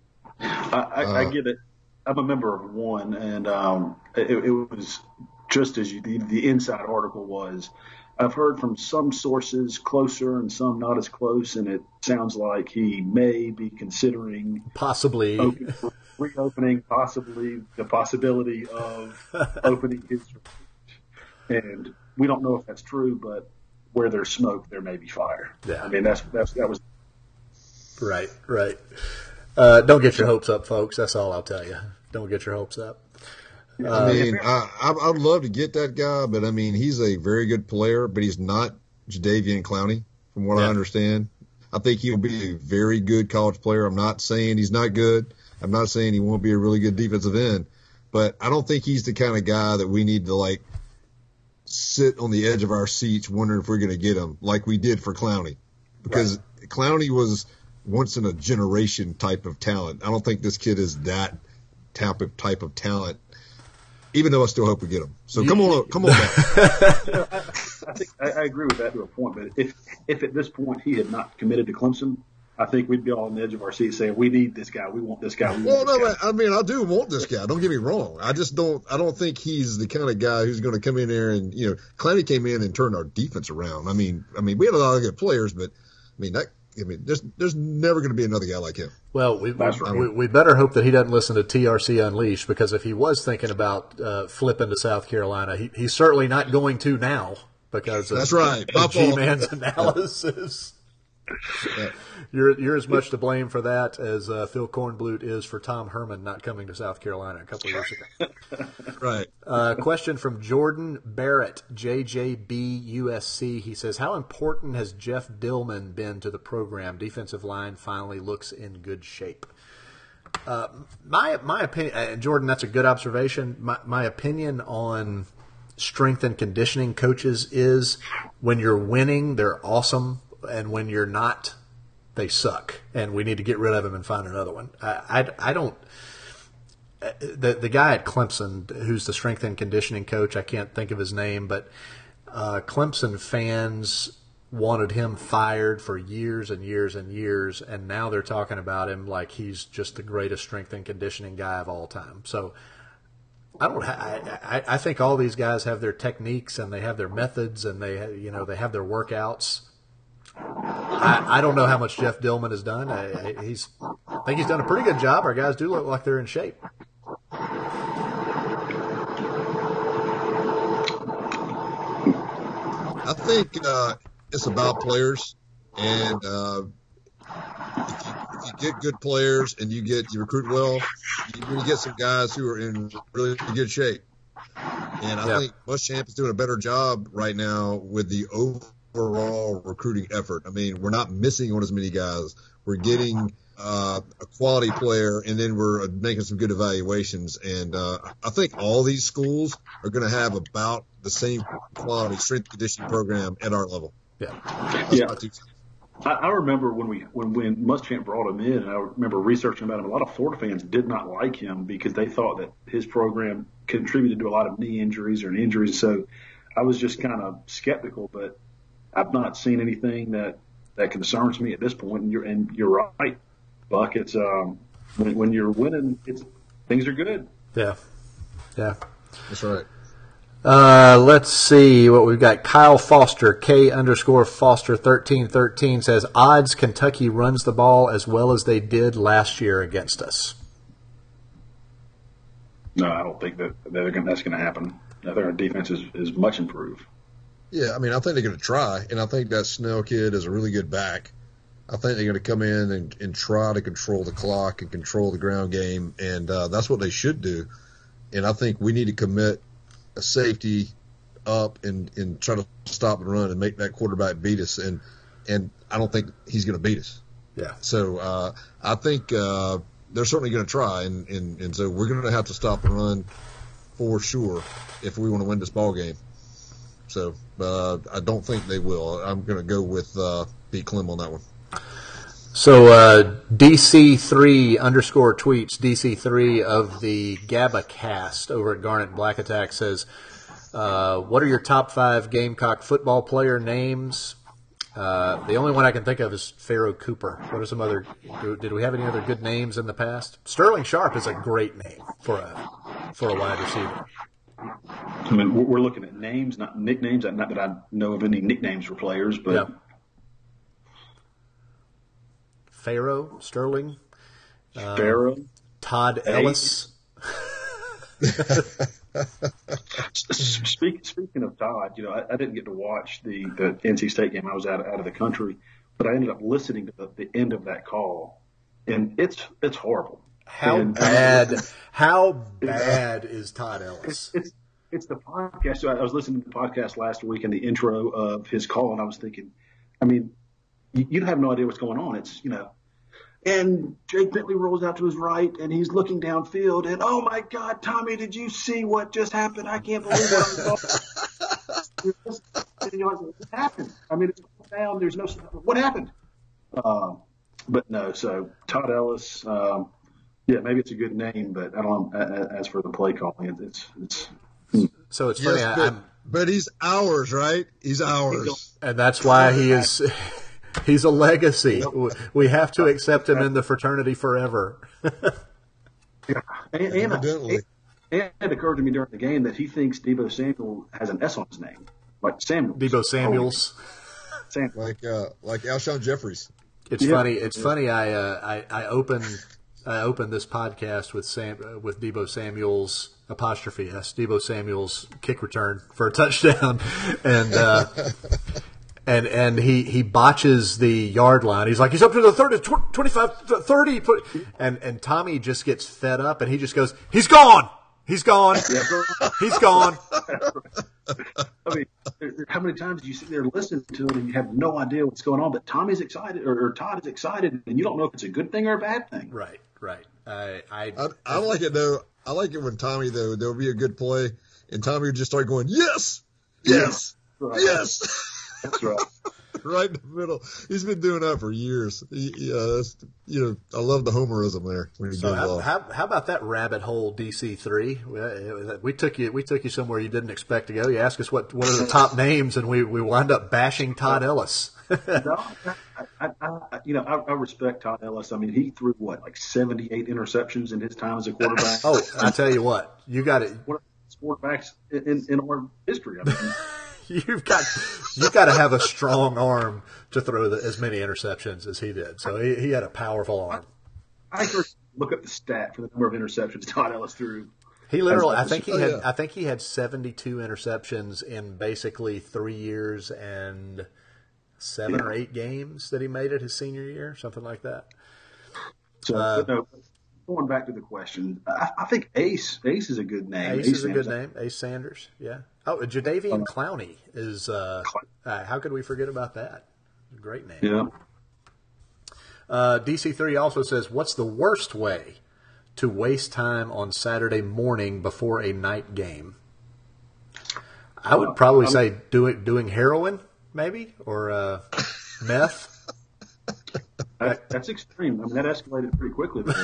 I, I, Uh, I get it. I'm a member of one, and um, it, it was just as you, the, the inside article was. I've heard from some sources closer and some not as close, and it sounds like he may be considering Possibly. open, reopening, possibly the possibility of opening his recruit. And we don't know if that's true, but where there's smoke, there may be fire. Yeah. I mean, that's that's that was. Right, right. Uh, don't get your hopes up, folks. That's all I'll tell you. Don't get your hopes up. I mean, I, I, I'd love to get that guy, but I mean, he's a very good player, but he's not Jadeveon Clowney, from what Yeah. I understand. I think he'll be a very good college player. I'm not saying he's not good. I'm not saying he won't be a really good defensive end, but I don't think he's the kind of guy that we need to like sit on the edge of our seats wondering if we're going to get him like we did for Clowney, because right. Clowney was once in a generation type of talent. I don't think this kid is that type of type of talent. even though I still hope we get him. So come on, come on back. You know, I, I think I, I agree with that to a point. But if if at this point he had not committed to Clemson, I think we'd be all on the edge of our seat saying, we need this guy. We want this guy. We well, want no, this guy. I mean, I do want this guy. Don't get me wrong. I just don't, I don't think he's the kind of guy who's going to come in there and, you know, Clowney came in and turned our defense around. I mean, I mean, we had a lot of good players, but I mean, that, I mean, there's, there's never going to be another guy like him. Well, we, That's we, right. we, we better hope that he doesn't listen to T R C Unleashed, because if he was thinking about uh, flipping to South Carolina, he, he's certainly not going to now because of, That's right. My of fault. G-Man's analysis. Yeah. You're you're as much to blame for that as uh, Phil Kornblut is for Tom Herman not coming to South Carolina a couple of years ago. Right. Uh, question from Jordan Barrett, J J B U S C. He says, how important has Jeff Dillman been to the program? Defensive line finally looks in good shape. Uh, my my opinion, uh, Jordan, that's a good observation. My, my opinion on strength and conditioning coaches is when you're winning, they're awesome. And when you're not, they suck, and we need to get rid of him and find another one. I, I, I don't – the the guy at Clemson who's the strength and conditioning coach, I can't think of his name, but uh, Clemson fans wanted him fired for years and years and years, and now they're talking about him like he's just the greatest strength and conditioning guy of all time. So I don't. I, I, I think all these guys have their techniques and they have their methods and they have, you know they have their workouts. I, I don't know how much Jeff Dillman has done. I, I, he's, I think he's done a pretty good job. Our guys do look like they're in shape. I think uh, it's about players, and uh, if, you, if you get good players and you get you recruit well, you're going to get some guys who are in really good shape. And I Yeah. think Muschamp is doing a better job right now with the overall recruiting effort. I mean, we're not missing on as many guys. We're getting uh, a quality player, and then we're making some good evaluations. And uh, I think all these schools are going to have about the same quality strength conditioning program at our level. Yeah. That's Yeah. my two cents. I, I remember when we when when Muschamp brought him in, and I remember researching about him. A lot of Florida fans did not like him because they thought that his program contributed to a lot of knee injuries or injuries. So I was just kind of skeptical, but I've not seen anything that, that concerns me at this point. And you're and you're right, Buck. It's um when, when you're winning, it's things are good. Yeah. Yeah. That's right. Uh, let's see what we've got. Kyle Foster, K underscore Foster thirteen thirteen says, odds Kentucky runs the ball as well as they did last year against us. No, I don't think that, that they're gonna, that's going to happen. I think our defense is, is much improved. Yeah, I mean, I think they're going to try, and I think that Snell kid is a really good back. I think they're going to come in and, and try to control the clock and control the ground game, and uh, that's what they should do. And I think we need to commit a safety up and, and try to stop and run and make that quarterback beat us. And and I don't think he's going to beat us. Yeah. So uh, I think uh, they're certainly going to try, and, and, and so we're going to have to stop and run for sure if we want to win this ball game. So uh, I don't think they will. I'm going to go with uh, Pete Clem on that one. So uh, D C three underscore tweets, D C three of the GABA cast over at Garnet Black Attack says, uh, what are your top five Gamecock football player names? Uh, the only one I can think of is Pharaoh Cooper. What are some other, did we have any other good names in the past? Sterling Sharp is a great name for a, for a wide receiver. I mean, we're looking at names, not nicknames. Not that I know of any nicknames for players, but Yeah. Pharaoh, Sterling, Pharaoh. Todd Ellis. Speak, speaking of Todd, you know, I, I didn't get to watch the, the N C State game. I was out, out of the country, but I ended up listening to the, the end of that call, and it's it's horrible. How and, bad? How bad is Todd Ellis? It's, it's it's the podcast. So I was listening to the podcast last week and the intro of his call, and I was thinking, I mean, you, you have no idea what's going on. It's, you know, and Jake Bentley rolls out to his right, and he's looking downfield, and oh my God, Tommy, did you see what just happened? I can't believe what I saw. And you're like, what happened? I mean, it's down. There's no what happened. Um, but no, so Todd Ellis. Um, Yeah, maybe it's a good name, but I don't. As for the play calling, it's it's. So it's funny. Yes, I, but, I'm, but he's ours, right? He's ours. and that's why he is. He's a legacy. We have to accept him in the fraternity forever. Yeah, and, and, and, and it occurred to me during the game that he thinks Deebo Samuel has an S on his name, like Samuel. Deebo Samuels, oh, Samuel. like uh, like Alshon Jeffries. It's yeah. funny. It's yeah. funny. I uh, I I opened I opened this podcast with Sam uh, with Deebo Samuel's apostrophe S Deebo Samuel's kick return for a touchdown, and. Uh, And and he, he botches the yard line. He's like, he's up to the thirty, twenty-five, thirty. And, and Tommy just gets fed up, and he just goes, he's gone. He's gone. He's gone. I mean, how many times do you sit there listening to it and you have no idea what's going on, but Tommy's excited or, or Todd is excited, and you don't know if it's a good thing or a bad thing. Right, right. I I, I, I like it, though. I like it when Tommy, though, there'll be a good play, and Tommy would just start going, yes, yes, right. yes. That's right. Right in the middle. He's been doing that for years. He, he, uh, that's, you know, I love the homerism there when he so goes how, off. How, how about that rabbit hole D C three? We, we took you we took you somewhere you didn't expect to go. You asked us what what are the top names, and we, we wind up bashing Todd Ellis. no, I, I, I, you know, I, I respect Todd Ellis. I mean, he threw what, like seventy-eight interceptions in his time as a quarterback. Oh, I tell you what, you got it. One of the quarterbacks in, in our history. I mean. You've got you've got to have a strong arm to throw the, as many interceptions as he did. So he, he had a powerful arm. I, I first look up the stat for the number of interceptions Todd Ellis threw. He literally, I think he had, I think he had seventy-two interceptions in basically three years and seven yeah. or eight games that he made it his senior year, something like that. So, uh, no, going back to the question, I, I think Ace Ace is a good name. Ace, Ace is a good name. Ace Sanders, yeah. Oh, Jadeveon Clowney is. Uh, uh, how could we forget about that? Great name. Yeah. Uh, D C three also says, "What's the worst way to waste time on Saturday morning before a night game?" I would probably uh, say doing doing heroin, maybe, or uh, meth. That, that's extreme. I mean, that escalated pretty quickly. uh,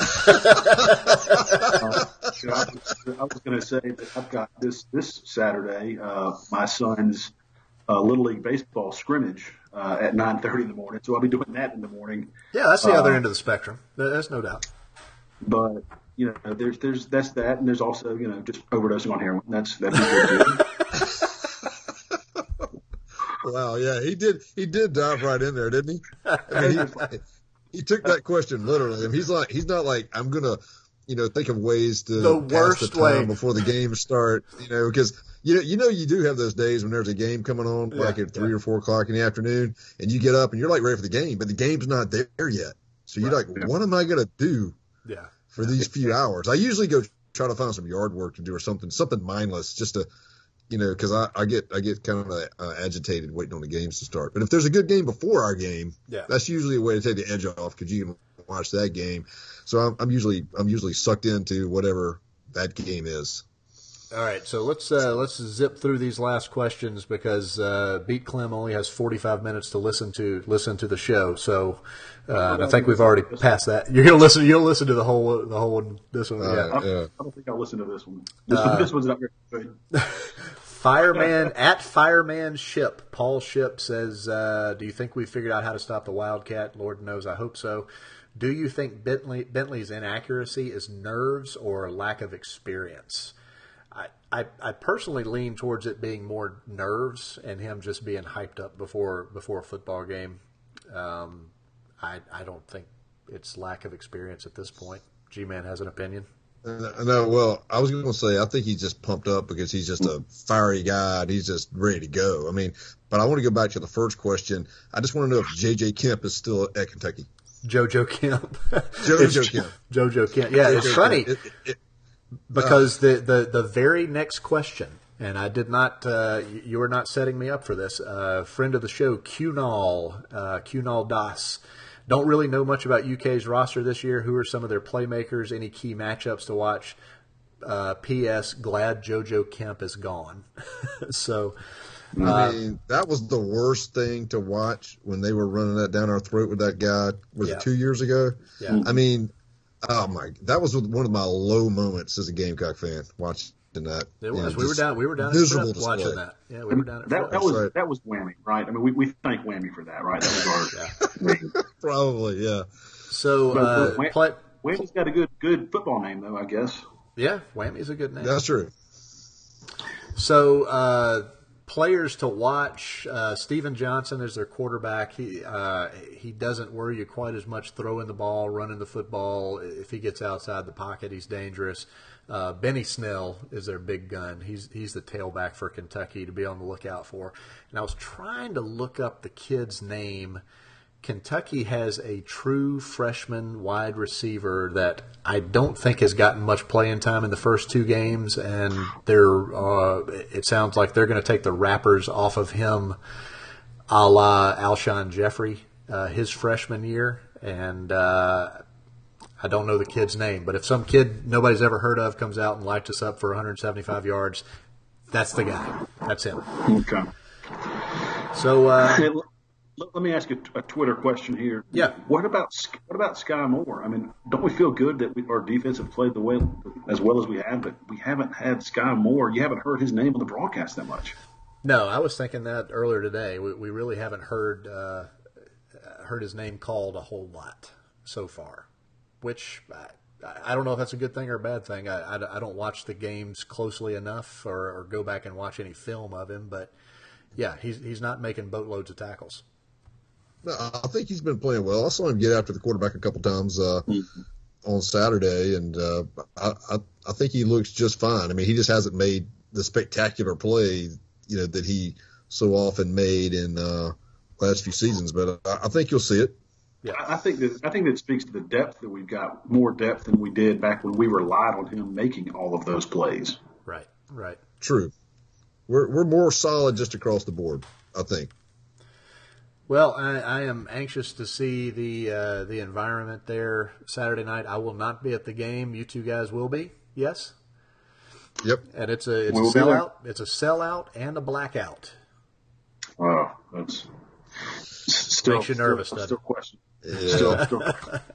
you know, I, I was going to say that I've got this this Saturday, uh, my son's uh, Little League baseball scrimmage uh, at nine thirty in the morning, so I'll be doing that in the morning. Yeah, that's the uh, uh, other end of the spectrum. There's no doubt. But you know, there's there's that's that, and there's also you know just overdosing on heroin. That's that'd be good too. Wow, yeah, he did. He did dive right in there, didn't he? I mean, he, he took that question literally. I mean, he's like, he's not like, I'm gonna, you know, think of ways to the pass worst the time way before the game start. You know, because you know, you know, you do have those days when there's a game coming on, yeah, like at three yeah. or four o'clock in the afternoon, and you get up and you're like ready for the game, but the game's not there yet. So you're right, like, yeah. what am I gonna do? Yeah. For these few hours, I usually go try to find some yard work to do or something, something mindless, just to. You know, because I, I get I get kind of uh, agitated waiting on the games to start. But if there's a good game before our game, yeah. that's usually a way to take the edge off because you can watch that game. So I'm, I'm usually I'm usually sucked into whatever that game is. All right, so let's uh, let's zip through these last questions because uh, Beat Clem only has forty-five minutes to listen to listen to the show. So uh, I think we've already passed that. You're gonna listen. You'll listen to the whole the whole one. This one, uh, yeah. yeah. I don't think I'll listen to this one. This, Uh, this one's not very good. Fireman at Fireman Ship. Paul Ship says, uh, "Do you think we figured out how to stop the Wildcat? Lord knows, I hope so. Do you think Bentley Bentley's inaccuracy is nerves or lack of experience?" I, I, I personally lean towards it being more nerves and him just being hyped up before before a football game. Um, I I don't think it's lack of experience at this point. G-Man has an opinion. Uh, no, well, I was going to say I think he's just pumped up because he's just a fiery guy and he's just ready to go. I mean, but I want to go back to the first question. I just want to know if J J Kemp is still at Kentucky. JoJo Kemp. JoJo Kemp. JoJo Kemp. Yeah, JoJo it's funny. It, it, it, Because the, the, the very next question, and I did not, uh, you were not setting me up for this. Uh, friend of the show, Qnall, uh, Qnall Das. Don't really know much about U K's roster this year. Who are some of their playmakers? Any key matchups to watch? Uh, P S. Glad JoJo Kemp is gone. so, I uh, mean, that was the worst thing to watch when they were running that down our throat with that guy. Was yeah. it two years ago? Yeah. I mean, Oh my! That was one of my low moments as a Gamecock fan watching that. It was. You know, we were down. We were down miserable at Fripp watching display. that. Yeah, we were down at that, Fripp. that was right. that was Whammy, right? I mean, we, we thank Whammy for that, right? That was our. Probably, yeah. So, But, uh, but Wham- play, Whammy's got a good good football name, though, I guess. yeah, Whammy's a good name. That's true. So, uh, players to watch. Uh, Steven Johnson is their quarterback. He uh, he doesn't worry you quite as much throwing the ball, running the football. If he gets outside the pocket, he's dangerous. Uh, Benny Snell is their big gun. He's he's the tailback for Kentucky to be on the lookout for. And I was trying to look up the kid's name. Kentucky has a true freshman wide receiver that I don't think has gotten much playing time in the first two games, and they're uh, it sounds like they're going to take the wrappers off of him, a la Alshon Jeffrey, uh, his freshman year, and uh, I don't know the kid's name, but if some kid nobody's ever heard of comes out and lights us up for one hundred seventy-five yards, that's the guy. That's him. Okay. So. Uh, Hey, l- Let let me ask you a Twitter question here. Yeah. What about Sk- what about Sky Moore? I mean, don't we feel good that we, our defense have played the way as well as we have, but we haven't had Sky Moore. You haven't heard his name on the broadcast that much. No, I was thinking that earlier today. We, we really haven't heard uh, heard his name called a whole lot so far, which I, I don't know if that's a good thing or a bad thing. I, I, I don't watch the games closely enough or, or go back and watch any film of him, but yeah, he's he's not making boatloads of tackles. No, I think he's been playing well. I saw him get after the quarterback a couple times uh, mm-hmm. on Saturday, and uh, I, I I think he looks just fine. I mean, he just hasn't made the spectacular play, you know, that he so often made in uh, last few seasons. But I, I think you'll see it. Yeah, I think that I think that speaks to the depth that we've got, more depth than we did back when we relied on him making all of those plays. Right, right. True. We're we're more solid just across the board, I think. Well, I, I am anxious to see the uh, the environment there Saturday night. I will not be at the game. You two guys will be. Yes. Yep. And it's a it's We'll a be there. sellout. It's a sellout and a blackout. Oh, that's still Makes you nervous, Still, doesn't still it? question. Yeah. Still, still.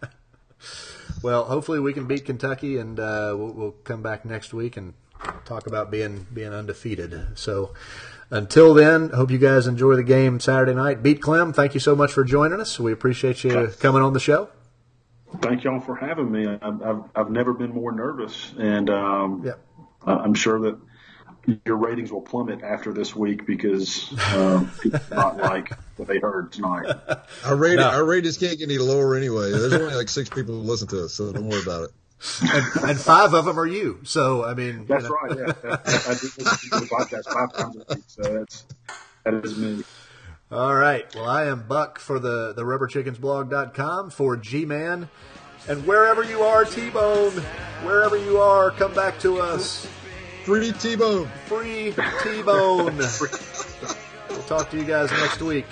Well, hopefully we can beat Kentucky, and uh, we'll, we'll come back next week and talk about being being undefeated. So. Until then, hope you guys enjoy the game Saturday night. Beat Clem, thank you so much for joining us. We appreciate you coming on the show. Thank y'all for having me. I've, I've, I've never been more nervous, and um, Yep. I'm sure that your ratings will plummet after this week because uh, people not like what they heard tonight. Our rating, No. our ratings can't get any lower anyway. There's only like six people who listen to us, so don't worry about it. And, and five of them are you. So, I mean. That's you know. right. Yeah, I, I do listen to the podcast five times a week, so that's that is me. All right. Well, I am Buck for the, the rubber chickens blog dot com, for G-Man. And wherever you are, T-Bone, wherever you are, come back to us. Free T-Bone. Free T-Bone. We'll talk to you guys next week.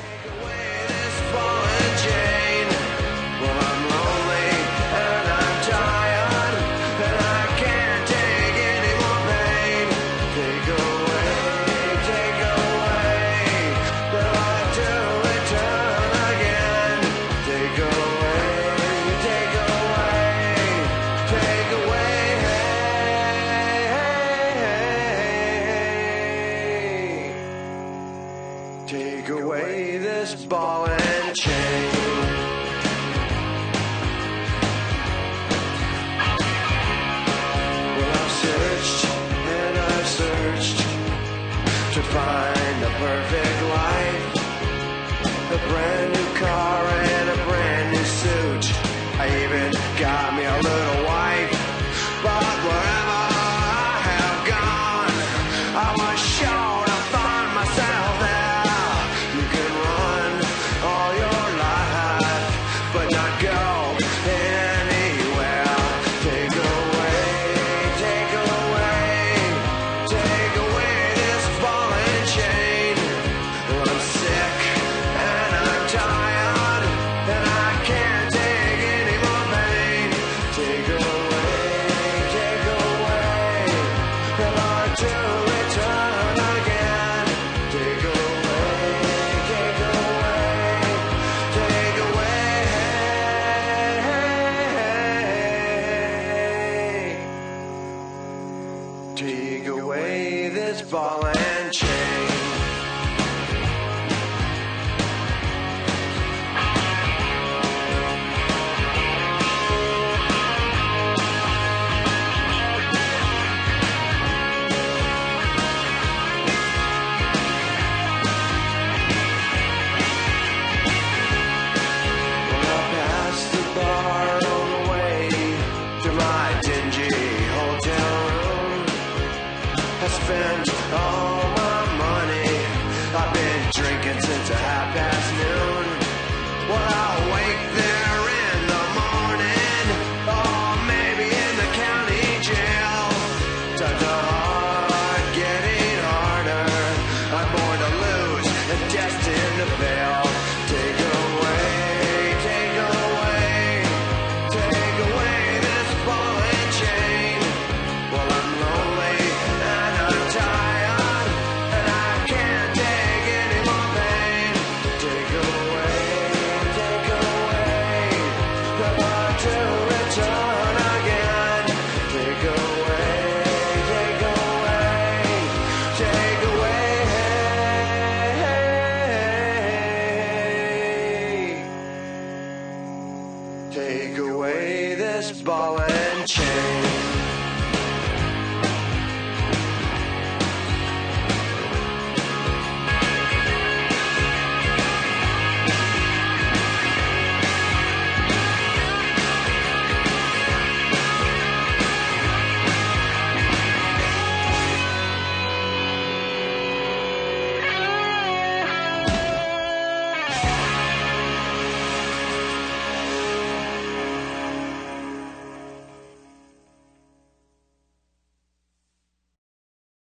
Take away this ball and chain. Well, I've searched and I've searched to find the perfect life. A brand new car and a brand new suit. I even got me a little wife. But wherever I have gone, I was sure to find myself there. You can run all your life, but not go anywhere. Take away, take away, take away this ball and chain. I'm sick and I'm tired, and I can't take any more pain. ball and chain. Spent all my money. I've been drinking since a half past noon. Well, I'll wake there in the morning, or maybe in the county jail. Times are hard, getting harder. I'm born to lose and destined to fail. Take away, take away, take away this ball and chain. Well, I'm lonely. Tired, and I can't take any more pain. Take away, take away, never to return again. Take away, take away, take away. Take away this ball and chain.